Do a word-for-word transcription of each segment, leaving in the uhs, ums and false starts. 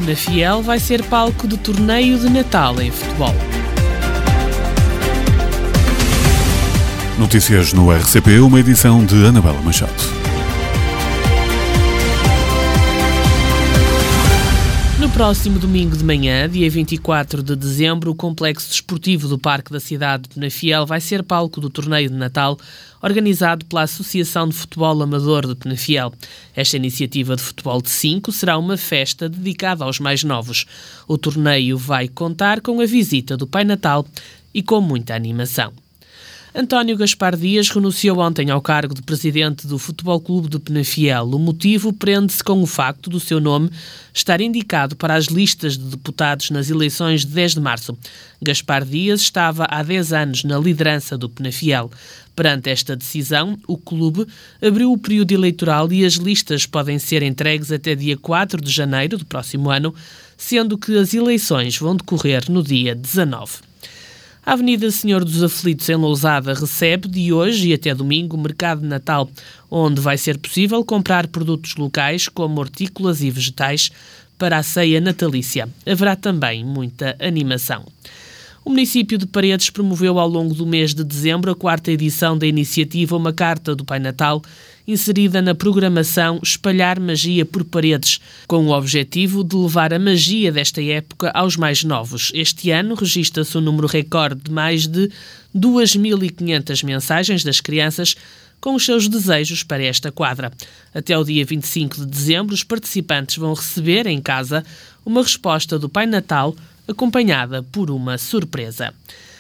Penafiel vai ser palco de torneio de Natal em futebol. Notícias no R C P, uma edição de Anabela Machado. No próximo domingo de manhã, dia vinte e quatro de dezembro, o complexo desportivo do Parque da Cidade de Penafiel vai ser palco do torneio de Natal, organizado pela Associação de Futebol Amador de Penafiel. Esta iniciativa de futebol de cinco será uma festa dedicada aos mais novos. O torneio vai contar com a visita do Pai Natal e com muita animação. António Gaspar Dias renunciou ontem ao cargo de presidente do Futebol Clube de Penafiel. O motivo prende-se com o facto do seu nome estar indicado para as listas de deputados nas eleições de dez de março. Gaspar Dias estava há dez anos na liderança do Penafiel. Perante esta decisão, o clube abriu o período eleitoral e as listas podem ser entregues até dia quatro de janeiro do próximo ano, sendo que as eleições vão decorrer no dia dezanove. A Avenida Senhor dos Aflitos, em Lousada, recebe de hoje e até domingo o Mercado de Natal, onde vai ser possível comprar produtos locais como hortícolas e vegetais para a ceia natalícia. Haverá também muita animação. O município de Paredes promoveu ao longo do mês de dezembro a quarta edição da iniciativa Uma Carta do Pai Natal, inserida na programação Espalhar Magia por Paredes, com o objetivo de levar a magia desta época aos mais novos. Este ano registra-se um número recorde de mais de duas mil e quinhentas mensagens das crianças com os seus desejos para esta quadra. Até o dia vinte e cinco de dezembro, os participantes vão receber em casa uma resposta do Pai Natal acompanhada por uma surpresa.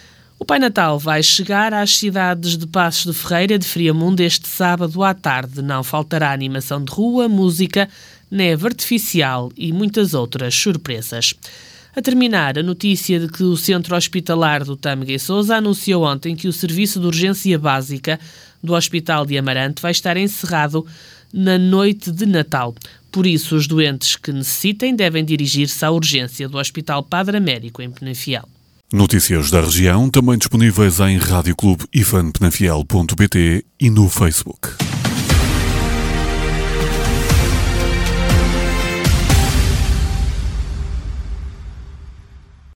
O Pai Natal vai chegar às cidades de Passos de Ferreira e de Friamundo este sábado à tarde. Não faltará animação de rua, música, neve artificial e muitas outras surpresas. A terminar, a notícia de que o Centro Hospitalar do Tâmega e Sousa anunciou ontem que o Serviço de Urgência Básica do Hospital de Amarante vai estar encerrado na noite de Natal. Por isso, os doentes que necessitem devem dirigir-se à urgência do Hospital Padre Américo, em Penafiel. Notícias da região, também disponíveis em rádio clube ifan penafiel ponto pt e no Facebook.